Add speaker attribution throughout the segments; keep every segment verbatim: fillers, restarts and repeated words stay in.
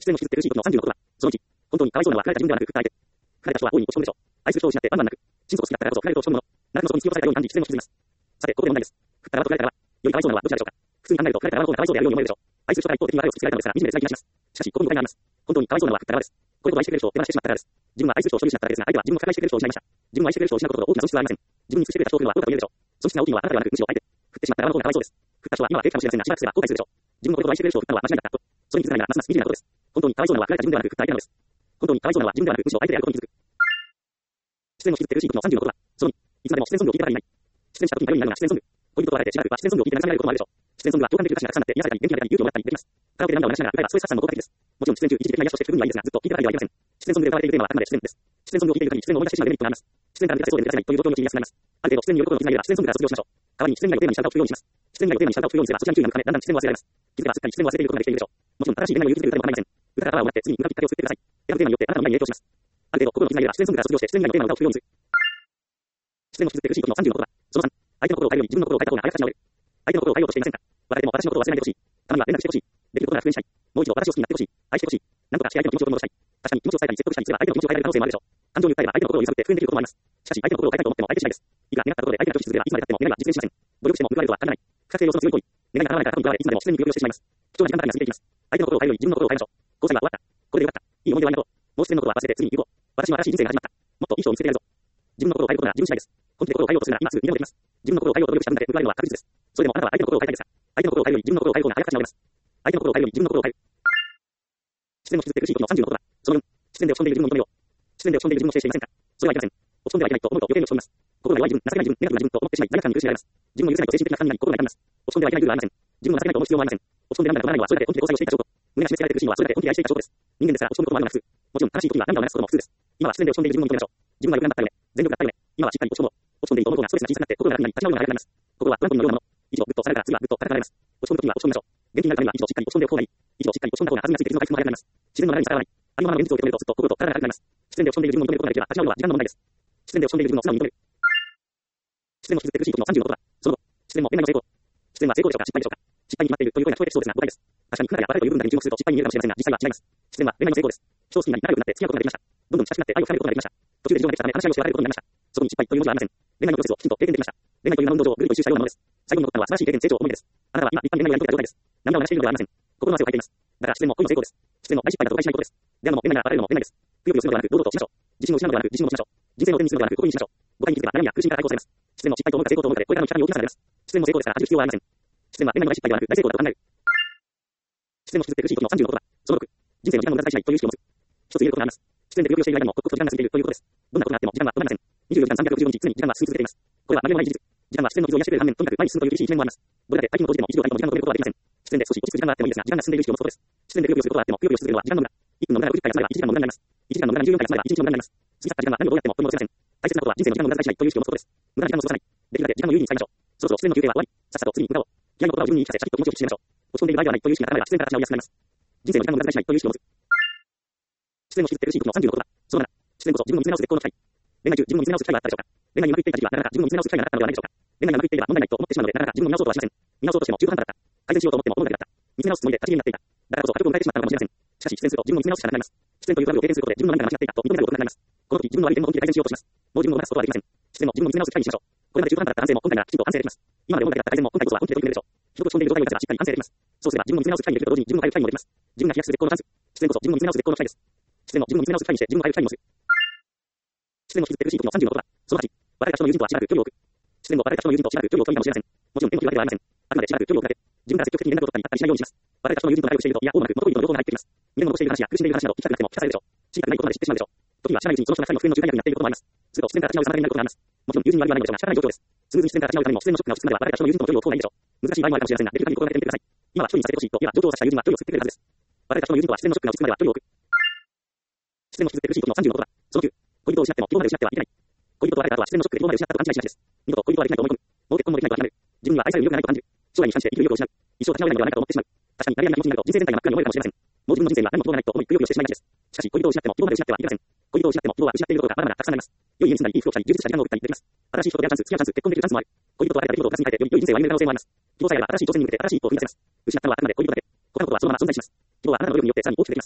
Speaker 1: 失恋を引きずって苦しい時のさんじゅうのことは、そのいち、本当にかわいそうなのは振られた自分ではなく、振られて。振られた人は大いに落ち込むでしょう。愛する人を失って万々なく、心底好きだったからこそ振られると落ち込むもの。奈落の底に突き落とされたように感じ失恋を引きずります。さて、ここで問題です。振った側と振られた側、よりかわいそうなのはどちらでしょうか。普通に考えると振られた側の方がかわいそうであるように思えるでしょう。愛する人から一方的に別れを突きつけられたのですから、惨めで辛い気がします。しかし、ここに誤解があります。本当にかわいそうなのは振った側です。これほど愛してくれる人を手放してしまったからです。自分は愛する人を所有しなかっただけですが、相手は自分を抱えしてくれる人を失いました。自分は愛してくれる人を失うことほど大きな損失はありません。自分に尽くしてくれた人を振るのはどうかと言えるでしょう。損失が大きいのはあなたではなく、むしろ相手。振ってしまった側の方がかわいそうです。振った人は今は平気かもしれませんが、しばらくすれば後悔するでしょう。自分のこれほど愛してくれる人を振ったのは間違いだったと。それに気づかないならますます惨めなことです。本当にかわいそうなのは振られた自分ではなく、振った相手なのです。本当にかわいそうなのは自分ではなく、むしろ相手であることに気づく。失恋を引きずって苦しい時のさんじゅうのことは、そのに、いつまでも失恋ソングを聴いてばかりいない。失恋した時に頼りになるのは失恋ソング。恋人と別れてしばらくは失恋ソングを聴いて慰められることもあるでしょう。失恋ソングは共感できる歌詞がたくさんあって癒されたり、元気が出たり、勇気をもらったりできます。カラオケで涙を流しながら歌えばストレス発散も効果的です。もちろん失恋中一時的な癒しとして十分にはいいですが、ずっと聴いてばかりはいけません。失恋ソングで歌われているテーマはあくまで失恋です。失恋ソングを聴いている限り失恋を思い出してしまうデメリットがあります。失恋から抜け出せそうで抜け出せないという状況に陥りやすくなります。ある程度失恋によることの気づかれれば失恋ソングから卒業しましょう。代わりに失恋がテーマに従うようにします。失恋がテーマに従うようにすればそちらに注意が向かれ、だんだん失恋を忘れられます。気づけばすっかり失恋を忘れていることができているでしょう。もちろん正しい恋愛を勇気づける歌でも構いません。歌からパワーをもらって次に向かうきっかけを作ってください。選ぶテーマによってあなたの未来に影響します。ある程度心の傷が癒えれば失恋ソングから卒業して失恋以外のテーマを歌うようにする。失恋を引きずって苦しい時のさんじゅうのことは、そのさん、相手の心を変えるより自分の心を変えた方があやかし直れる。相手の心を変えようとしていませんか。別れても私のことを忘れないでほしい。たまには連絡してほしい。できることなら復縁したい。もう一度私を好きになってほしい。愛してほしい。なんとかして相手の気持ちを取り戻したい。確かに気持ちを伝えたり説得したりすれば相手の気持ちを変えられる可能性もあるでしょう。感情に訴えれば相手の心を揺さぶって復縁できることもあります。しかし相手の心を変えたいと思っても相手次第です。いくら願ったところで相手が拒否し続ければいつまで経っても願いは実現しません。努力しても報われるとは限らない。不確定要素の強い恋。願いが叶わないから過去に奪われいつまでも失恋に不要してしまいます。貴重な時間だけが過ぎていきます。相手の心を変えるより自分の心を変えましょう。交際は終わった。これでよかった。いい思い出はありがとう。もう失恋のことは忘れて次に行こう。私の新しい人生が始まった。もっといい人を見つけてやるぞ。自分の心を変えることなら自分次第です。本気で心を変えようとするなら今すぐ見ることができます。自分の心を変えようと努力した分だけ報われるのは確実です。それでもあなたは相手の心を変えたいですか。相手の心を変えるより自分の心を変える方が早く直れます。相手の心を変えるより自分の心を変える。失恋を引きずって苦しい時のさんじゅうのことは、そのよん、失恋で落ち込んでいる自分を認めよう。失恋で落ち込んでいる自分を否定していませんか。それはいけません。落ち込んではいけないと思うと余計に落ち込みます。心が弱い自分、情けない自分、ネガティブな自分と思ってしまい、罪悪感に苦しめられます。自分を許せないと精神的な負担になり心が痛みます。落ち込んではいけない理由はありません。自分を情けないと思う必要もありません。落ち込んで涙が止まらないのはそれだけ本気で交際をしていた証拠。胸が締め付けられて苦しいのはそれだけ本気で愛していた証拠です。人間ですから落ち込むこともあるのが普通。もちろん正しい時には涙を流すことも普通です。今は失恋で落ち込んでいる自分を認めましょう。自分はよく頑張ったよね。全力だったよね。今はしっかり落ち込もう。落ち込んでいると思う方がストレスが小さくなって心が楽になり立ち直るのが早くなります。心はトランポリンのようなもの。一度グッとされたら次はグッと叩かれます。落ち込む時には落ち込みましょう。元気になるためには一度しっかり落ち込んでおく方がいい。一度しっかり落ち込んだ方が弾みがついてリズムが回復も早くなります。自然の流れに逆らわない。ありのままの現実を受け止めるとずっと心と体が軽くなります。失恋で落ち込んでいる自分を認めることができれば立ち直るのは時間の問題です。失恋で落ち込んでいる自分を素直に認める。失恋を引きずって苦しい時のさんじゅうのことは、その後、失恋も恋愛の成功。失恋は成功でしょうか失敗でしょうか。失敗に決まっているという声が聞こえてきそうですが誤解です。確かに苦難や別れという部分だけに注目すると失敗に見えるかもしれませんが、実際は違います。失恋は恋愛の成功です。人を好きになり仲良くなって付き合うことができました。どんどん親しくなって愛を深めることができました。途中で事情ができたため話し合いをして別れることになりました。そこに失敗という文字はありません。恋愛のプロセスをきちんと経験できました。恋愛という名の運動上をぐるりと一周したようなものです。最後に残ったのは素晴らしい経験、成長、思い出です。あなたは今一般恋愛をやり遂げた状態です。涙を流しているのではありません。心の汗をかいています。だから失恋も恋の成功です。失恋も大失敗だと誤解しないことです。出会うのも恋愛が別れるのも恋愛です。くよくよするのではなく堂々としましょう。自信を失うのではなく自信を持ちましょう。人生の手にするのではなく心にしましょう。誤解に気づけば悩みや苦しみから解放されます。失恋も失敗と思うか成功と思うかでこれからの期間に大きな差が出ます。失恋も成功ですから恥じる必要はありません。失恋は恋愛の大失敗ではなく大成功だと考える。失恋を引きずって苦しい時のさんじゅうのことは、そのろく、人生の時間を無駄遣いしないという意識を持つ。一つ言えることがあります。失恋で病気をしている間にも刻々と時間が過ぎているということです。どんなことがあっても時間は止まりません。にじゅうよじかんさんびゃくろくじゅうごにち常に時間は進み続けています。これは曲げのない事実。時間は失恋の傷を癒してくれる反面、とにかく前に進むという厳しい一面もあります。どれだけ大金を投じてもいちびょうたりとも時間を止めることはできません。失恋で少し落ち着く時間があってもいいですが、時間が進んでいる意識を持つことです。失恋でくよくよすることがあっても、くよくよし続けるのは時間の無駄。いっぷんの無駄がごじゅっかい休めばいちじかんの無駄になります。いちじかんの無駄がじゅうよんかい休めばいちにちの無駄になります。過ぎ去った時間は何をどうやっても取り戻せません。大切なことは人生の時間を無駄遣いしないという意識を持つことです。無駄な時間を過ごさない。できるだけ時間の有意義に使いましょう。そろそろ失恋の休憩は終わり。さっさと次に向かおう。嫌いなことは自分に言い聞かせ、シャキッと気持ちを引き締めましょう。落ち込んでいる場合ではないという意識が高まれば失恋から立ち直りやすくなります。人生の時間を無駄遣いしないという意識を持つ。失恋を引きずって苦しい時のさんじゅうのことだ。そのなな、失恋こそ自分を見つめ直す絶好の機会。恋愛中自分を見つめ直す機会があったでしょうか。恋愛にうまくいっていた時はなかなか自分を見つめ直す機会がなかったのではないでしょうか。恋愛がうまくいっていれば問題ないと思ってしまうのでなかなか自分を見直そうとはしません。見直そうとしても中途半端だった。改善しようと思っても物だけだった。見つめ直すつもりで立ち消えになっていた。だからこそ家族を迎えてしまったのかもしれません。しかし失恋すると自分を見つめ直すしかなくなります。失恋というトラブルを経験することで自分の何かが間違っていたと認めることがなくなります。この時自分の悪い点も本気で改善しようとします。もう自分を正すことはできません。失恋も自分を見つめ直す機会にしましょう。これまで中途半端だった反省も今回ならきちんと反省できます。今まで問題だった改善も今回こそは本気で取り組めるでしょう。人と落ち込んでいる状態をすればしっかり反省できます。そうすれば自分を見つめ直す機会にできると同時に自分を変える機会にもできます。自分が飛躍する絶好のチャンス。失恋こそ自分を見つめ直す絶好の機会です。失恋も自分を見つめ直す機会にして自分を変える機会にもする。失恋を引きずって苦しい時のさんじゅうのことだ。そのはち、別れた人の友人とはしばらく距離を置く。失恋後別れた人の友人としばらく距離を置くかもしれません。もちろん手の気分ではありません。あくまでしばらく距離を置くだけ。自分から積極的に連絡を取ったりあったりしないようにします。別れた人の友人と仲良くしていると、いや、こうもなく元恋人の情報が入ってきます。未練の残している話や苦しんでいる話など聞きたくなくても聞かされるでしょう。知りたくないことまで知ってしまうでしょう。時には知らないうちにその人が二人の不倫の仲介役になっていることもあります。すると失恋から立ち直る妨げになることがあります。もちろん友人に悪いはないのでしょうが仕方ない状況です。スムーズに失恋から立ち直るためにも失恋のショックが落ち着くまでは別れた人の友人との距離を置く方がいいでしょう。難しい場合もあるかもしれませんが、できる限り心がけてみてください。今は一人にさせてほしいと、今上等をさせた友人は距離を作ってくれるはずです。別れた人の友人とは失恋のショックが落ち着くまでは距離を置く。失恋を引きずって苦しい時のさんじゅうのことだ。そのきゅう、恋人を失っても希望まで失ってはいけない。恋人と別れた後は失恋のショックで希望まで失ったと勘違いしがちです。二度と恋人はできないと思い込む。もう結婚もできないと諦める。自分には愛される力がないと感じる。将来に関して生きる意欲を失う。一生立ち直れないのではないかと思ってしまう。確かに誰々な気持ちになると人生全体が真っ暗に思えるかもしれません。もう自分の人生は何も希望がないと思いくよくよしてしまいがちです。しかし恋人を失っても希望まで失ってはいけません。恋人を失っても希望は失っていることがまだまだたくさんあります。良い家に住んだり、いい服を着たり、充実した時間を送ったりできます。新しい人と出会うチャンス、付き合うチャンス、結婚できるチャンスもある。恋人と別れた出来事をプラスに変えて、より良い人生を歩める可能性もあります。希望さえあれば新しい挑戦に向けて新しい一歩を踏み出せます。失ったのはあくまで恋人だけ。他のことはそのまま存在します。希望はあなたの努力によってさらに大きくできます。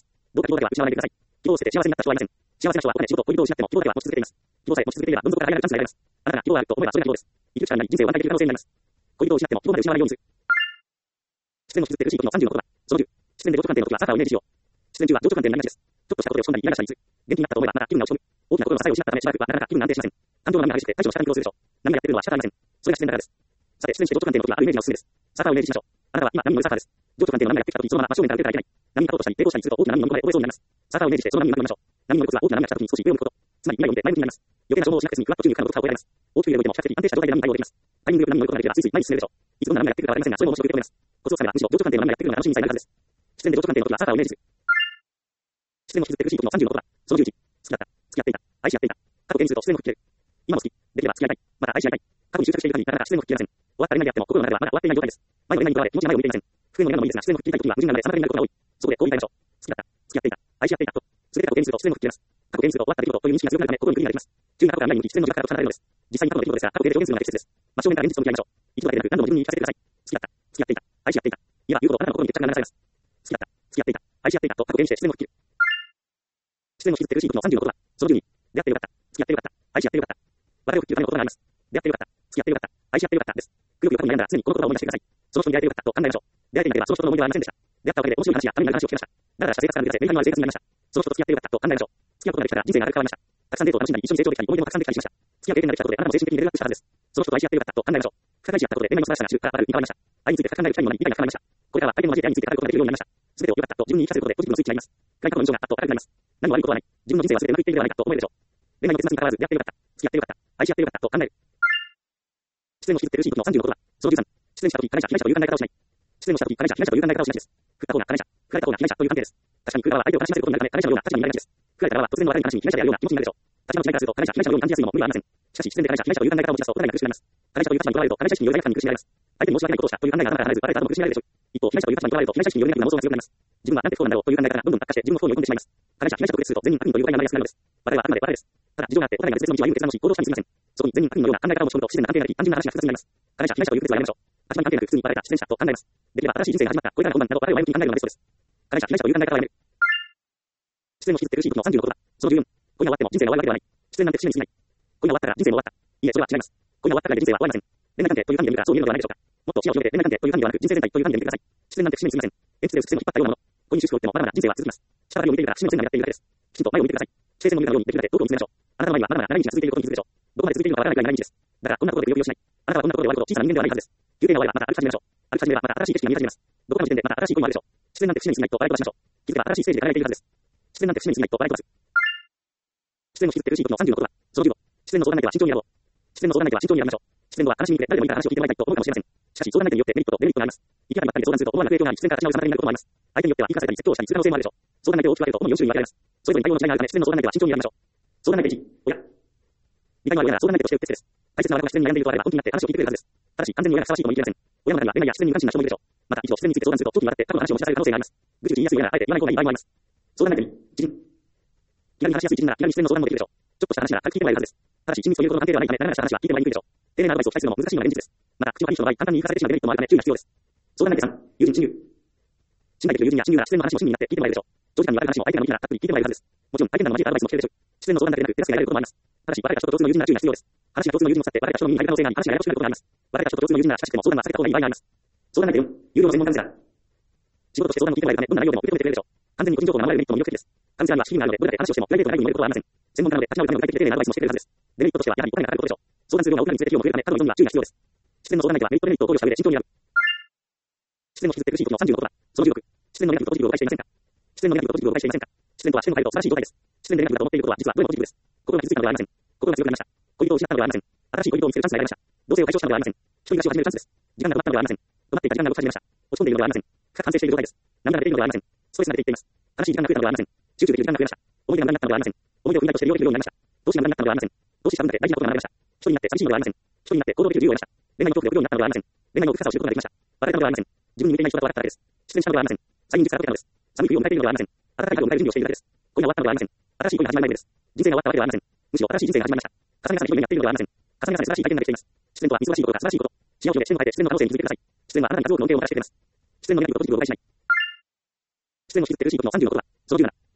Speaker 1: か希望だけは失わないでください。希望を捨てて幸せになった人はいません。幸せな人はお金、仕事、恋人を失っても希望だけは持ち続けています。希望さえ持ち続けていれば、どん底から這い上がるチャンスが得られます。あなたが希望があると思えばそれが希望です。生きる力になり、人生を安泰できる可能性になります。恋人を失っても希望まで失わないようにする。視線の傷って苦しい時のさんじゅうの言葉。そのじゅう。視線で情緒鑑定の時はあなたをイメージしよう。視線中は情緒鑑定になりがちです。ちょっとしたことで落ち込んだり、イライラしたりする。元気になったと思えばまた気分が落ち込む。大きな心の支えを失ったためしばらくはなかなか気分が安定しません。感情の波が激しくて対処の仕方に苦労するでしょう。何がやってるのは仕方ありません。それが視線だからです。さて、視線して情緒鑑定の時はあるイメージがおすすめです。サーファーをイメージしましょう。あなたは今波に乗るサーファーです。情緒鑑定の波がやってきた時そのまま真正面から受けたらいけない。波に勝とうとしたり抵抗したりすると大きな波に飲み込まれ溺れそうになります。サーファーをイメージしてその波に乗り込みましょう。波のコツは大きな波が来た時に少し上を向くこと。つまり未来を見て前向きになります。余計な情報をしなくて済みふわっと宙に浮かぶことが覚えられます。大きく揺れ動いても比較的安定した状態で波に対応できます。タイミングよく波に乗ることができればついつい前に進めるでしょう。いつどんな波がやってくるかわかりませんが、それも面白く受け止めます。コツをつかめばむしろ情緒鑑定の波がやってくるのが楽しみにさえなるはずです。視線で情緒鑑定の時はサーファーをイメージする。視線の傷って苦しい時のさんじゅうの言葉。そのじゅういち。好きだった。付き合っていた。愛し合っていた。過去形にすると視線を吹っ切れる。今も好き。できれば付き合いたい。また愛し合いたい。過去に執着している限りなかなか視線を吹っ切れません。終わった恋愛であっても心の中ではまだ終わっていない状態です。前の恋愛にとらわれ気持ちが前を向いていません。不便のもいいですが視線を吹っ切りたい時には無人なので妨げになることが多い。そこでこう言いたいましょう。好きだった。付き合っていた。愛し合っていたと。すべて過去形にすると視線を吹っ切れます。過去形にすると終わった出来事という認識が強くなるため心に無理ができます。急に過去から未来に向き視線の弱からと離れるのです。実際に過去の出来事ですが過去形で表現するのが適切です。真正面から現実を向き合いましょう。一度だけでなく何度も自分に言い聞かせてください。好きだった。付き合っていた。愛し合っていた。いわば言うことをあなたの心に決着が流されます。好きだった。付き合っていた。愛し合っていたと過去形にして視線を吹っ切る。視線の傷って苦しい時のさんじゅうの言葉。そのじゅうに。出会ってよかった。付き合ってよかった。愛し合ってよかった。別れを吹っ切るための言葉があります。出会ってよかった。付き合ってよかった。愛し合ってよかったです。くよくよ過去に悩んだら常にこの言葉を思い出してください。その人に出会えてよかったと考えましょう。出会えていなければその人との思い出はありませんでした。出会ったおかげで面白い話やためになる話を聞けました。だらだらした生活から抜け出せメリハリのある生活になりました。その人と付き合ってよかったと考えましょう。付き合うことができたら人生が明るく変わりました。たくさんデートを楽しんだり一緒に成長できたり思い出もたくさんできたりしました。付き合う経験ができたことであなたも精神的にレベルアップしたはずです。その人と愛し合ってよかったと考えましょう。深々愛し合ったことで恋愛の素晴らしさが主から明るく変わりました。愛について深く考える機会にもなり理解が深まりました。これからは相手の交えて愛について語ることができるようになりました。すべてをよかったと自分に言い聞かせることでポジティブのスイッチになります。暗い過去の印象があっと明るくなります。何も悪いことはない。自分の人生はすべてうまくいっているではないかと思えるでしょう。恋愛の結末に関わらず出会ってよかった。付き合ってよかった。愛し合ってよかったと考える。視線の傷って苦しい時のさんじゅうの言葉。そのじゅうさん。視線した時、加害者、被害者という考え方をしない。視線をした時、加害者、被害者という考え方をしないです。振った方が加害者、振られた方が被害者という関係です。確かに振る側は相手を悲しませることになるため加害者のような立場になりがちです。振られた側は突然の別れに悲しみ被害者であるような気持ちになるでしょう。立場の違いからすると加害者、被害者のように感じやすいのも無理はありません。しかし視線で加害者、被害者という考え方を持ち出すとお互いが苦しくなります。加害者という立場にとらわれると加害者意識による罪悪感に苦しめられます。相手に申し訳ないことをしたという考えが頭から離れず別れた後も苦しめられるでしょう。一方、被害者という立場にとらわれると被害者意識によるネガティブな妄想が強くなります。自分はなんて不幸なんだろうという考え方がどんどん悪化して自分の不幸に追い込んでしまいます。加害者、被害者と区別すると善人悪人という概念がなりやすくなるのです。別れはあくまで別れです。ただ事情があってお互いが別々の道を歩む決断をし行動したにすぎません。そこに善人悪人のような考え方を持ち込むと自然な関係ができ単純な話が複雑になります。加害者、被害者という区別はやめましょう。立場に関係なく普通に別れた視線者と考えます。できれば新しい人生が始まった、これからの困難など別れを前向きに考えるのがベストです。加害者、被害者という考え方はやめる。視線の傷って苦しい時のさんじゅうの言葉。そのじゅうよん。恋が終わっても人生が終わるわけではない。視線なんて節目に過ぎない。恋が終わったら人生も終わった。いいえ、それは違います。恋が終わったから人生は終わりません。恋愛関係という観点で見るからそういうのではないでしょうか。もっと視野を広げて恋愛関係という観点ではなく人生全体という観点で見てください。視線なんて節目に過ぎません。鉛筆で薄く線を引っ張ったようなもの。ここに収縮を打ってもまだまだ人生は続きます。下針を見ているから節目の線がやっているだけです。きちんと前を見てください。地平線の見るようにできるだけ遠くを見つめましょう。あなたの前にはまだまだ長い道が続いていることに気づくでしょう。どこまで続いているのかわからないくらい長い道です。だからこんなことで不要不急をしない。あなたはこんなことで終わるほど小さな人間ではないはずです。休憩が終わればまた歩き始めましょう。歩き始めればまた新しい景色が見え始めます。どこかの時点でまた新しい恋もあるでしょう。視線なんて節目に過ぎないと笑い飛ばしましょう。気づけば新しいステージで輝いているはずです。視線なんて節目に過ぎないと笑い飛ばす。視線の傷って苦しい時のさんじゅうの言葉。そのじゅうご。視線の相談相手は慎重にやろう。視線の相談相手は慎重にやりましょう。視線のは悲しみにくれ誰でもいいから話を聞いてもらいたいと思うかもしれません。しかし相談相手によってメリットとデメリットがあります。いきなりばっかりで相談すると思わぬ影響があり視線から違う様になることもあります。相手によっては言い返されたり説教したりする可能性もあるでしょう。相談相手を大きく分けると主によん種類に分けられます。それぞれに対応の違いがあるため視線の相談相手は慎重にやりましょう。相談相手いち、親。理解のある親なら相談相手としてうってつけです。大切な我々が自然に悩んでいるとあれば本気になって話を聞いてくれるはずです。ただし完全に親がふさわしいとも言い切れません。親の中には恋愛や自然に無関心な人もいるでしょう。また一度自然について相談すると長期にわたって過去の話を持ち出される可能性があります。ぐちぐち言いやすい親があえて言わない方がいい場合もあります。相談相手に自信。気軽に話しやすい自信なら気軽に自然の相談もできるでしょう。ちょっとした話なら軽く聞いてもらえるはずです。ただし親密ということの関係ではないためダラダラした話は聞いてもらいにくいでしょう。丁寧なアドバイスを期待するのも難しいのが現実です。また口を悪い人の場合簡単に言い聞かせてしまうデメリットもあるため注意が必要です。相談相手さん、友人親友。信頼できる友人や親友なら自然の話も親身になって聞いてもらえるでしょう。長時間にわたる話も相手がの意見ならたっぷり聞いてもらえるはずです。もちろん相手などの交えたアドバイスも聞けるでしょう。自然の相談だけでなく手助けが得られることもあります。ただし別れた人と同通の友人なら注意が必要です。話が共通の友人を使って別れた人の耳に入る可能性があり話がややこしくなることがあります。別れた人と共通の友人なら近しくても相談は避けた方がいい場合があります。相談相手よん、有料の専門カウンセラー。仕事として相談を聞いてもらえるためどんな内容でも受け止めてくれるでしょう。完全に個人情報が守られるメリットも魅力的です。カウンセラーには資金があるのでどれだけ話をしてもプライベートな内容に漏れることはありません。専門家なので立ち直るための具体的で丁寧なアドバイスもしてくれるはずです。デメリットとしてはやはりお金がかかることでしょう。相談する量が大きなにつれて費用も増えるため過度の依存には注意が必要です。視線の相談相手はメリットデメリットを考慮した上で慎重に選ぶ。視線の傷って苦しい時のさんじゅうの言葉。そのじゅうろく。視線のネガティブとポジティブを誤解していませんか。視線のネガティブとポジティブを誤解していませんか。視線とは視線の入ると素晴らしい状態です。視線でネガティブだと思っていることは実はどれもポジティブです。心が傷ついたのではありません。心が強くなりました。恋人を失ったのではありません。新しい恋人を見つけるチャンスが得られました。同性を解消したのではありません。一人暮らしを始めるチャンスです。時間が止まったのではありません。止まっていた時間が動き始めました。落ち込んでいるのではありません。深く反省している状態です。涙が出ているのではありません。ストレスが出ていっています。新しい時間が増えたのではありません。集中できる時間が増えました。思い出が無駄になったのではありません。思い出を振り返として利用できるようになりました。投資が無駄になったのではありません。投資した分だけ大事なことが学べました。一人になって寂しいのではありません。一人になって行動できる自由を得ました。恋愛の恐怖で送るようになったのではありません。恋愛の奥深さを知ることができました。別れたのではありません。自分に向いていない人だと分かっただけです。失恋したのではありません。催眠術から解けたのです。寒い冬を迎えているのではありません。暖かい春を迎える準備をしているだけです。恋が終わったのではありません。新しい恋が始まる前です。人生が終わったわけではありません。むしろ新しい人生が始まりました。重ね重ね人になっているのではありません。重ね重ね素晴らしい体験ができています。失恋とは素晴らしいことが素晴らしいこと。視野を広げ視線を変えて失恋の可能性に気づいてください。失恋はあなたに数多くの恩恵をもたらしてくれます。失恋のネガティブとポジティブを誤解しない。失恋の傷って苦しいことのさんじゅうの言葉。そのじゅうなな。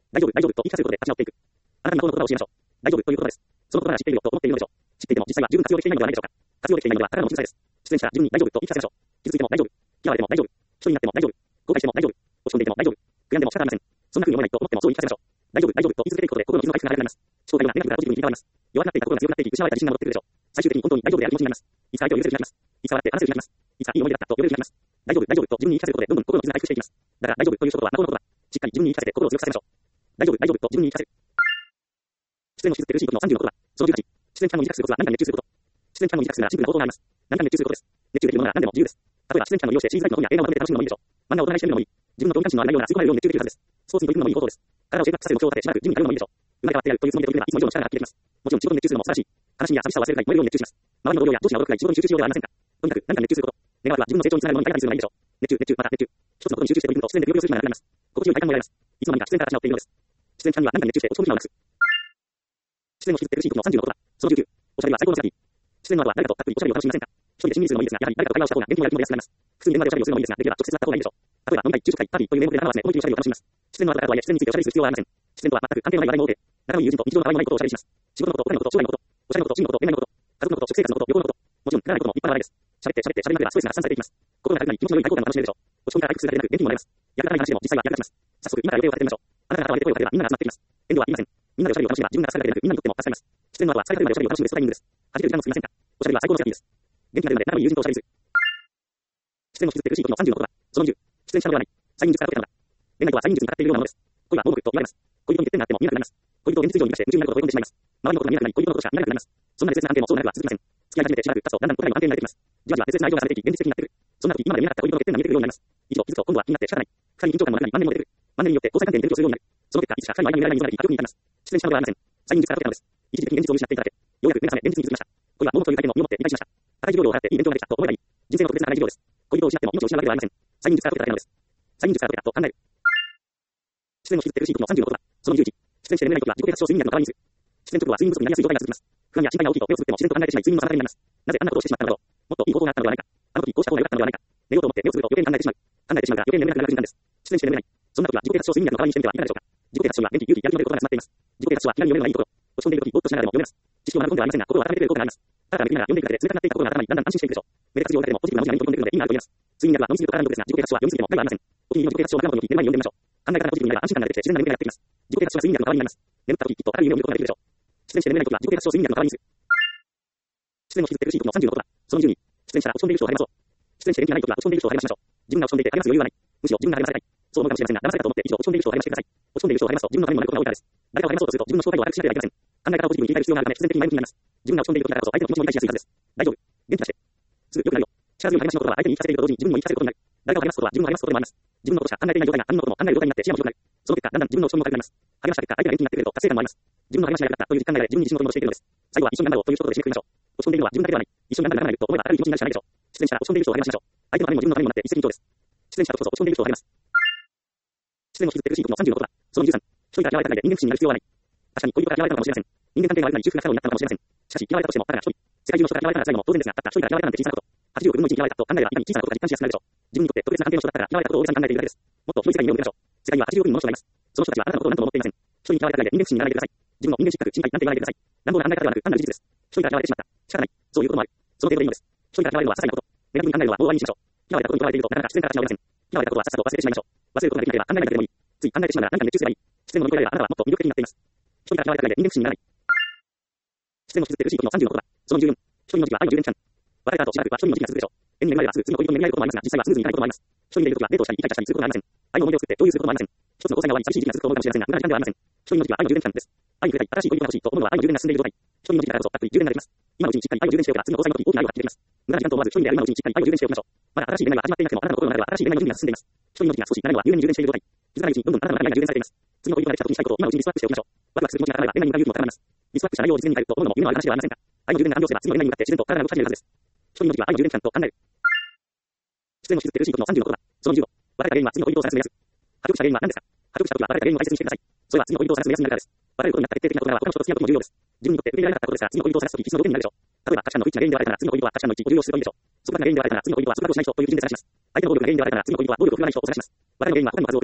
Speaker 1: 大丈夫、大丈夫と言い聞かせることで立ち直っていく。あなたに魔法の言葉を教えましょう。大丈夫ということです。その言葉が知っていると思っているのでしょう。知っていても実際は十分活用できていないのではないでしょうか。活用できていないのはただの気遣いです。出演者自分に大丈夫と言い聞かせましょう。傷ついても大丈夫。嫌われても大丈夫。一人になっても大丈夫。後悔しても大丈夫。落ち込んでいても大丈夫。悔やんでも仕方ありません。そんな風に思えないと思ってもそう言い聞かせましょう。大丈夫、大丈夫と言い続けていくことで心の傷の回復が早くなります。思考回路はネガティブからポジティブに切り替わります。弱くなっていた心が強くなっていき、失われた自信が戻ってくるでしょう。最終的に本当に大丈夫である気持ちになります。いつか相手を許せるようになります。いつか笑って話せるようになります。いつかいい思い出だったと呼べるようになります。大丈夫、大丈夫と自分に言い聞かせることでどんどん心の傷が回復していきます。だから大丈夫という一言は魔法の言葉。しっかり自分に言い聞かせて心を強くさせましょう。大丈夫、大丈夫と自分に言い聞かせる。出演の傷って苦しいことのさんじゅうの言葉。そのじゅうはち。出演期間の短くすることは何かに熱中すること。出演期間の短くするならシンプルな方法があります。何かに熱中することです。熱中できるものなら何でも自由です。例えば出演期間の利用してチーズライトの本や映画を食べて楽しむのもいいでしょう。漫画をお隣してみるのもいい。自分の共感心のある内容ならすごくように熱中できるはずです。スポーツに取り組むのもいい方法です。体をシェイプアップさせる目標を立てしばらくジムに通うのもいいでしょう。生まれ変わってやるというつもりで取り組めばいつも以上の力が発揮できます。もちろん仕事に熱中するのも素晴らしい。悲しみや寂しさを忘れるくらい燃えるように熱中します。周りの同僚や上司の驚くが仕事に集中しようではありませんか。とにかく何かに熱中すること。願わくは自分の成長につながるものに快感するのがいいでしょう。熱中、熱中、また熱中。一つのことに集中して取り組むと自然で不要不急する暇がなくなります。心地よい快感も得られます。いつの間にか出演から立ち直っているのです。出演期間には何かに熱中して落ち込む暇をなくす。出演を引きずって苦しいことのさんじゅうの言葉。そのじゅうきゅう。おしゃべりは最高のセラピー。出演の後は誰かとたっぷりおしゃべりを楽しみませんか。一人で親身にするのもいいですが、やはり誰かと会話をした方が元気もやる気も出やすくなります。普通に電話でおしゃべりをするのもいいですが、できれば直接会った方がいいでしょう。例えば飲み会、昼食会、パーティーという名目で仲間を集め、思い切りおしゃべりを楽しみます。出演の後だからとはいえ、出演についておしゃべりする必要はありません。出演とは全く関係のない話題も多くて、仲のいい友人と日常のたわいもないことをおしゃべりします。仕事のこと、お金のこと、将来のこと、おしゃれのこと、趣味のこと、恋愛のこと、家族のこと、食生活のこと、旅行のこと、もちろん、くだらないこともいっぱいある話題です。喋って喋って喋りまくればストレスが発散されていきます。心が軽くなり気持ちの良い体験談が楽しめるでしょう。落ち込みから回復するだけでなく元気ももらえます。やり方ない話でも実際は役立ちます。早速、今から予定を立ててみましょう。あなたが頭を上げて声をかければみんなが集まってきます。遠慮はいりません。みんなでおしゃべりを楽しめば自分が疲れるだけでなくみんなにとっても助かります。出演の後は疲れたるまでおしゃべりを楽しむベストタイミングです。弾ける時間もすみませんか。おしゃべりは最高のセラピーです。元気が出るまで仲のいい友人とおしゃべりする。出演の傷って苦しいことのさんじゅうの言葉。そのにじゅう。出演者のではない。催眠術から解けたのだ。恋愛とは催眠術にかかっているようなものです。恋は盲目と言われます。恋人に欠点があっても見なくなります。恋人を現実以上に逃がして夢中になることを追い込んでしまいます。周りのことが見なくなり恋人のことしか見なくなります。そんな熱烈な関係もそう長くは続きません。付き合い始めてしばらく経つとだんだん答えの安定になってきます。じわじわ熱烈な愛情が冷めていき現実的になってくる。そんな時今まで見なかった恋人の欠点が見えてくるようになります。以上、気づくと今度は気になって仕方ない。二人に緊張感も中に万年も出てくる。万年によって交際関係に勉強するようになる。その結果、いつしか二人の間に見られないような悪になり、悪に至ります。出演者のではありません。催眠術から解けたのです。一時的に現実を見失っていただけ。ようやく目が覚め現実に気づきました。恋は盲目という体験を身をもって理解しました。高い授業料を払っていい勉強ができたと思えばいい。人生の特別な長い授業です。恋人を失っても命を失うわけではありません。催眠術から解けただけなのです。催眠術から解けたと考える。出演の傷って苦しいことのさんじゅうの言葉。そのじゅういち。出演して眠れない時は自己啓発症睡眠薬の代わりにする。出演直後は睡眠不足になりやすい状態が続きます。不安や心配が大きいと目をつぶっても自然と考えてしまい睡眠の妨げになります。なぜあんなことをしてしまったのだろう。もっといい方法があったのではないか。あの時こうした方が良かったのではないか。寝ようと思って目をつぶると余計に考えてしまう。考えてしまうから余計に眠れなくなる瞬間です。出演して眠れない。そんな時は自己啓発症睡眠薬の代わりにしてみてはいかがでしょうか。自己啓発症は元気、勇気、やる気の出ることが詰まっています。自己啓発書は気軽に読めるのがいいところ。落ち込んでいる時ぼーっとしながらでも読めます。知識を学ぶのではありませんが心を温めてくれる効果があります。ただめくりながら読んでいくだけで冷たくなっていた心が頭にだんだん安心していくでしょう。めでたくを読んでもポジティブな文字が目に飛び込んでくるので意味があると思います。睡眠薬は飲みすぎると体の毒ですが自己啓発書は読みすぎても害はありません。お気に入りの自己啓発書を枕元に寝る前に読んでみましょう。考え方がポジティブになれば安心感が出てきて自然な眠りがやってきます。自己啓発書は睡眠薬の代わりになります。眠った時きっと明るい夢を見ることができるでしょう。出演して眠れない時は自己啓発書を睡眠薬の代わりにする。出演の傷って苦しいことのさんじゅうの言葉。そのにじゅうに。出演者は落ち込んでいる人を励まそう。出演して元気がない時は落ち込んでいる人を励ましましょう。自分が落ち込んでいて励ます余裕はない。むしろ自分が励まされたい。そう思うかもしれませんが、騙されたと思って一度落ち込んでいる人を励ましてください。落ち込んでいる人を励ますと自分のためにもなることが多いからです。誰かを励まそうとすると自分の紹介を悪くしなければいけません。考え方をポジティブに切り替える必要があるため必然的に前向きになります。自分が落ち込んでいる時だからこそ相手の気持ちも理解しやすいはずです。大丈夫。元気出して。すぐ良くなるよ。力強い励ましのことは相手に言い聞かせていると同時に自分にも言い聞かせることになる。誰かを励ますことは自分を励ますことでもあります。自分のことしか考えていない状態が他人のことも考える状態になって視野も広くなる。その結果、だんだん自分の落ち込みも軽くなります。励ました結果、相手が元気になってくれると達成感もあります。自分の励ましが良かったという実感があれば自分に自信を取り戻していけるのです。最後は一緒に頑張ろうという一言で締めくくりましょう。落ち込んでいるのは自分だけではない。一緒に頑張らないと思えば明るい気持ちになるしかないでしょう。出演者は落ち込んでいる人を励ましましょう。相手のためにも自分のためにもなって一石二鳥です。出演者こそ落ち込んでいる人を励ます。出演の傷って苦しいことのさんじゅうの言葉。そのじゅうさん。一人から嫌われただけで人間不信になる必要はない。確かに恋人から嫌われたのかもしれません。人間関係が悪くなり修復が可能になったのかもしれません。しかし嫌われたとしてもたかが一人。世界中の人から嫌われたら辛いのも当然ですが、たった一人から嫌われたなんて小さなこと。はちじゅうおくぶんのいちに嫌われたと考えればいかに小さなことか実感しやすくなるでしょう。自分にとって特別な関係の人だったから嫌われたことを大げさに考えているだけです。もっと広い世界に目を向けましょう。世界にははちじゅうおく人の人がいます。その人たちはあなたのことを何とも思っていません。一人に嫌われただけで人間不信にならないでください。自分の人間失格、心配なんて言わないでください。乱暴な考え方ではなく単なる事実です。一人から嫌われてしまった。仕方ない。そういうこともある。その程度でいいのです。一人から嫌われるのは些細なこと。ネガティブに考えるのはもう終わりにしましょう。嫌われたことに嫌われているとなかなか自然から立ち直りません。嫌われたことはさっさと忘れてしまいましょう。忘れることができなければ考えないだけでもいい。つい考えてしまうなら何かに熱中すればいい。視線を乗り越えられればあなたはもっと魅力的になっています。一人から嫌われただけで人間不信にならない。視線の傷って苦しいことのさんじゅうの言葉。そのにじゅうよん。一人の時は愛の充電期間。別れた後しばらくは一人の時期が続くでしょう。縁に恵まれればすぐ次の恋人に巡り合えることもありますが、実際はスムーズにいかないこともあります。一人でいる時はデートをしたりイチャイチャしたりすることがありません。愛の思い出を作って共有することもありません。一つの交際が終わり寂しい時期が続くと思うかもしれませんが、無駄な時間ではありません。一人の時は愛の充電期間です。愛に触れたい、新しい恋人が欲しいと思うのは愛の充電が進んでいる状態。一人の時だからこそたっぷり充電ができます。今のうちにしっかり愛を充電しておけば次の交際の時大きな愛を発揮できます。無駄な時間と思わず一人である今のうちにしっかり愛を充電しておきましょう。まだ新しい恋愛は始まっていなくてもあなたの心の中では新しい恋愛の準備が進んでいます。一人の時が少し誰もが入念に充電している状態。気づかないうちにどんどんあなたの中に愛が充電されています。次の恋人ができた時にしたいことを今のうちにリストアップしておきましょう。ワクワクする気持ちが高まれば恋愛に向かう勇気も高まります。リストアップした内容を実現に変えると思うのも夢のある話ではありませんか。愛の充電が完了すれば次の恋愛に向かって自然と体が動き始めるはずです。一人の時は愛の充電期間と考える。出演の傷って苦しいことのさんじゅうの言葉。そのじゅうご。別れた原因は次の恋人を探す目安。破局した原因は何ですか。破局した時は別れた原因を大切にしてください。それは次の恋人を探す目安になるからです。別れることになった決定的なことなら他の人と付き合うことも重要です。自分にとって受け入れられなかったことですが、次の恋人を探す時一つの動きになるでしょう。例えば価値観の不一致な原因で別れたら次の恋人は価値観の一致を重要視するといいでしょう。束縛が原因で別れたら次の恋人は束縛をしない人という基準で探します。相手の暴力が原因で別れたら次の恋人は暴力を振るわない人を探します。別れの原因は他にも数多くあります。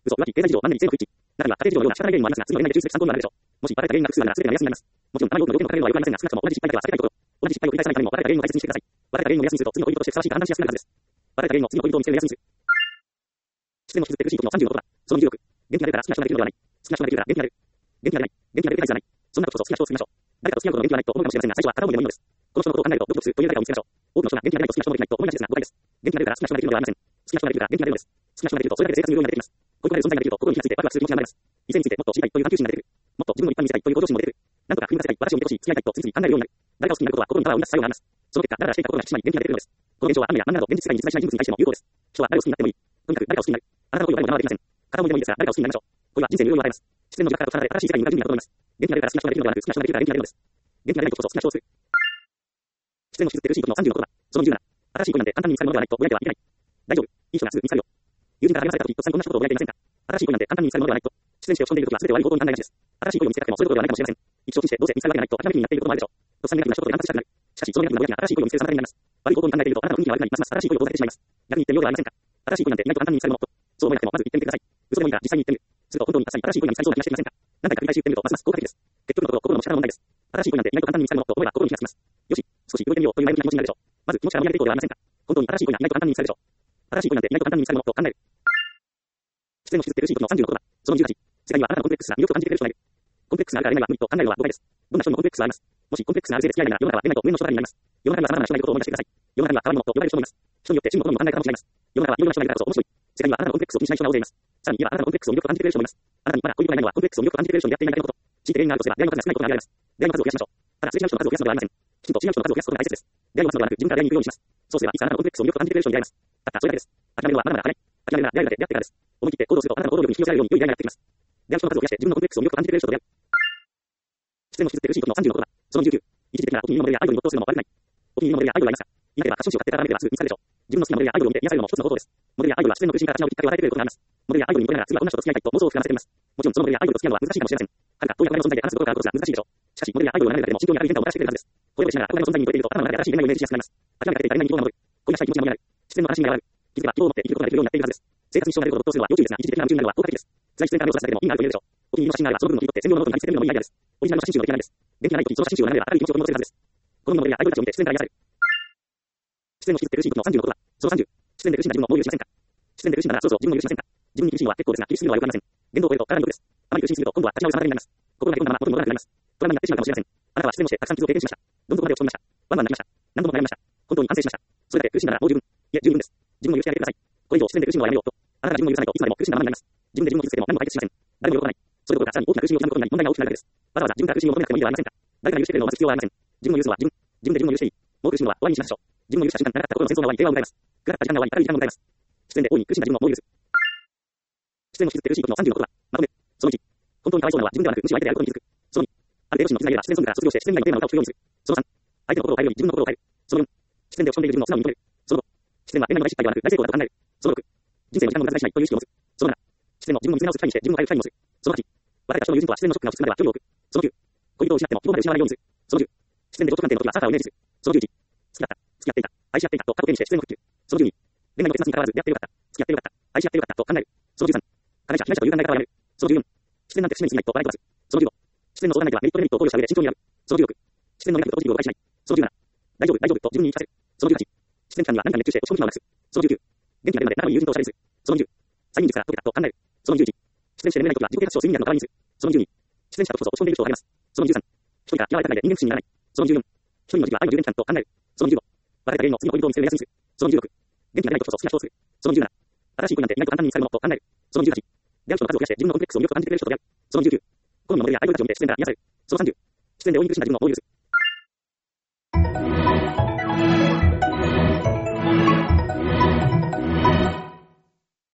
Speaker 1: 嘘、浮気、経済事情、万年に全国一致。中には家庭事情のような仕方ない原因もありますが、次の例内で抽出参考になるでしょう。もし、バレた原因が複数あるなら全てが目安になります。もちろん、あまり多くの要件のかけるのはよくありませんが、少なくとも同じ失敗だけは避けたいこと。同じ失敗を繰り返さないためにも、バレた原因を大切にしてください。バレた原因を目安にすると、次のポイントとしてふさわしいか判断しやすくなるはずです。バレた原因の次のポイントを見つける目安にする。視線の傷って苦しい時のさんじゅうのことだ。そのにじゅうろく。元気が出るから好きな人ができるのではない。好きな人ができるから元気が出る。元気が出ない。元気が出るタイプではない。そんなことこそ好きな人を作りましょう。誰かと好きなことの元気がないと思うかもしれませんが、最初は片思いでもいいのです。この人のことを考えるとドキドキするという誰かを見つけましょう。多くの人が元気が出ないと好きな人もできないと思いがちですが、誤解です。元気が出るから好きな人ができるのではありません。好きな人ができるから元気が出るのです。好きな人ができるとそれだけで生活に余裕が出てきます。こういうことで存在ができると心に火がついてワクワクする気持ちが生まれます。異性についてもっと知りたいという探求心が出てくる。もっと自分を立派に見せたいという向上心も出てくる。なんとか踏み出せたい、私を見てほしい、付き合いたいとついつい考えるようになる。誰かを好きになることは心にパワーを生み出す作用があります。その結果、ダラダラしていた心が引き締まり元気が出てくるのです。この現象は雨や漫画など現実世界に実在しない人物に対しても有効です。人は誰を好きになってもいい。とにかく誰かを好きになる。あなたの恋は誰も邪魔はできません。片思いでもいいですが、誰かを好きになりましょう。恋は人生に潤いを与えます。自然の逆からと離れ、新しい世界に向かう準備が整います。元気が出るから好きな人ができるのではなく、好きな人ができるから元気が出るのです。元気が出ないとこそ好きな人を作る。視線の傷って苦しいことのさんじゅうのことだ。そのにじゅうなな。新しい恋なんて簡単に見つかるものではないとぼやいてはいけない。大丈夫。いい人がすぐ見つかるよ。友人から励まされた時、とっさにこんなことをぼやいていませんか。新しい恋なんて簡単に見つかるものではないと。出演して落ち込んでいる時は全て悪い方向に考えがちです。新しい恋を見つけたくてもそういうことではないかもしれません。一生懸命してどうせ見つかるわけがないと諦めきりになっていることもあるでしょう。とっさにネガティブな人とで反発したくなる。しかし、そのネガティブな動きが新しい恋を見つける妨げになります。悪い方向に考えているとあなたの運気が悪くなり、ますます新しい恋を遠ざけてしまいます。逆に言ってみようではありませんか。新しい恋なんて意外と簡単に見つかるものと。そう思えなくてもまず言ってみてください。嘘でもいいから実際に言ってみる。すると本当に新しい恋が見つかりそうな気がしてきませんか。何回か繰り返し言ってみるとますます効果的です。結局のところ心の持ち方の問題です。新しい恋なんて意外と簡単に見つかるものと思えば心に火がつきます。よし、少し動いてみようという前向きな気持ちになるでしょう。まず気持ちから盛り上げていこうではありませんか。本当に新しい恋が意外と簡単に見つかるでしょう。新しい恋なんて意外と簡単に見つかるものと考える。視線の傷って苦しいことのさんじゅうのことだ。そのにじゅうはち。世界にはあなたのコンプレックスが魅力を感じてくれる人がいる。コンプレックスがあるから得ないは無理と考えるのは誤解です。どんな人にもコンプレックスがあります。もしコンプレックスがあるせいで付き合えないなら世の中は出ないと無縁の人ばかりになります。世の中には様々な人がいることを思い出してください。世の中には変わり者と呼ばれる人もいます。人によって真の好みも考え方も違います。世の中はいろいろな人がいるからこそ面白い。世界にはあなたのコンプレックスを気にしない人が大勢います。さらに言えばあなたのコンプレックスを魅力を感じてくれる人もいます。あなたにまだ恋人がいないのはコンプレックスを魅力を感じてくれる人に出会っていないだけのこと。強いて原因があるとすれば出会いの数が少ないことが挙げられます。出会いの数を増やしましょう。ただすれ違う人の数を増やすのではありません。きちんと違う人の数を増やすことが大切です。出会いを待つのではなく自分から出会いに行くようにします。そうすればいつあなたのコンプレックスを魅力を感じてくれる人に出会います。たったそれだけです。諦めるのはまだまだ早い。諦めるなら出会いが出会ってからです。思い切って行動するとあなたの行動力に引き寄せられるように良い出会いがやってきます。出会う人の数を増やして自分のコンプレックスを魅力を感じてくれる人と出会う。視線の傷って苦しいことのさんじゅうのことだ。そのにじゅうきゅう。一時的なお気に入りのモデルやアイドルに没頭するのも悪くない。お気に入りのモデルやアイドルがいますか。いなければファッション誌を買ってから眺めればすぐ見つかるでしょう。自分の好きなモデルやアイドルを見て癒されるのも一つの方法です。モデルやアイドルは視線の苦しみから立ち直るきっかけを与えてくれることがあります。モデルやアイドルにこれなら次はこんな人と付き合いたいと妄想を膨らませてみます。もちろんそのモデルやアイドルと付き合うのは難しいかもしれません。はるか遠い憧れの存在で話すことがあることが難しいでしょう。しかしモデルやアイドルを眺めるだけでも心境にある変化をもたらしてくれるはずです。これをしながら憧れの存在に超えているとあなたの中で新しい恋愛をイメージしやすくなります。諦めかけていた恋愛に希望が戻る。恋がしたい気持ちが盛り上がる。視線の嵐に現れる。気づけば希望を持って生きることができるようになっているはずです。生活に支障が出ることを没頭するのは要注意ですが、一時的な夢中になるのは効果的です。在視線から目をそらすだけでも意味があると言えるでしょう。お気に入りの写真があればその部分を切り取って全量のノートに貼り付けてみるのもいいアイデアです。オリジナルの写真集の出来上がりです。元気がない時その写真集を眺めれば明るい気持ちを取り戻せるはずです。このモデルやアイドルたちを見て視線から癒される。視線の傷って苦しいことのさんじゅうのことだ。そのさんじゅう。視線で苦しんだ自分をもう許しませんか。視線で苦しんだらそうそう自分を許しませんか。自分に苦しいのは結構ですが、厳しすぎるのは良くありません。限度を超えると体に毒です。あまり苦しすぎると今度は立ち直る妨げになります。心がへこんだまま元に戻らなくなります。トラウマになってしまうかもしれません。あなたは視線をしてたくさん傷を経験しました。どん底まで落ち込みました。ワンワン泣きました。何度も悩みました。本当に反省しました。それだけ苦しんだらもう十分。いえ、十分です。自分を許してあげてください。これ以上視線で苦しむのはやめようと。あなたが自分を許さないといつまでも苦しんだままになります。自分で自分を傷つけても何も解決しません。誰も喜ばない。それどころかさらに大きな苦しみを刻むことになり問題が大きくなるだけです。わざわざ自分から苦しみを求めなくてもいいではありませんか。誰かが許してくれるのを待つ必要はありません。自分を許すのは自分。自分で自分を許していい。もう苦しむのは終わりにしましょう。自分を許した瞬間、長かった心の戦争が終わり、平和を迎えます。暗かった時間が終わり、明るい時間を迎えます。視線で大いに苦しんだ自分をもう許す。視線の傷って苦しいことのさんじゅうのことだ。まとめ。そのいち。本当にかわいそうなのは自分ではなく、むしろ相手であることに気づく。そのに。ある程度心の絆がれば視線ソングから卒業して自然なテーマの歌を聴くようにする。そのさん。相手の心を変えるように自分の心を変える。そのよん。視線で落ち込んでいる自分を素直に認める。そのご。視線は恋愛の大失敗ではなく大成功だと考える。そのろく。人生の時間を無駄遣いしないという意識を持つ。そのなな。視線の自分を見つめ直す機会にして自分を変える機会にもする。そのはち。別れた人の友人とは視線のショックが落ち着くまでは距離を置く。そのきゅう。恋人を失っても希望まで失わないようにする。そのじゅう。視線で情緒鑑定の時はサーターをイメージする。そのじゅういち。付き合った、付き合っていた、愛し合っていたと過去形にして視線を振っている。そのじゅうに。恋愛の結末に関わらず出会ってよかった、付き合ってよかった、愛し合ってよかったと考える。そのじゅうさん。加害者、被害者という考え方をやめる。そのじゅうよん。視線なんて締めに過ぎないと笑い飛ばす。そのじゅうご。視線の相談相手はメリットデメリットを考慮した上で慎重に選ぶ。そのじゅうろく。視線のネガティブとポジティブを誤解しない。そのじゅうなな。大丈夫、大丈夫と自分に言い聞かせる。そのじゅうはち。視線期間には何か熱中して落ち込む暇をなくす。そのじゅうきゅう。元気が出るまで仲のいい友人とおしゃべりする。そのじゅう。催眠術から解けたと考える。そのじゅういち。視線して眠れない時は自己啓発書を睡眠薬の代わりにする。そのじゅうに。視線した時こそ落ち込んでいる人を励ます。そのじゅうさん。一人が嫌われたくないで人間不信にならない。そのじゅうよん。一人の時は愛の充電期間と考える。そのじゅうご。バレた原因の次のポイントを見つける目安にする。そのじゅうろく。元気が出ない時こそ好きな人を作る。そのじゅうなな。新しい恋なんて意外と簡単に見つかるものと考える。そのじゅうはち。出会う人の数を増やして自分のコンプレックスを魅力を感じてくれる人と出会う。そのじゅうきゅう。好みのモデルやアイドルたちを見て視線から癒される。そのさんじゅう。視線で大いに苦しんだ自分をもう許す。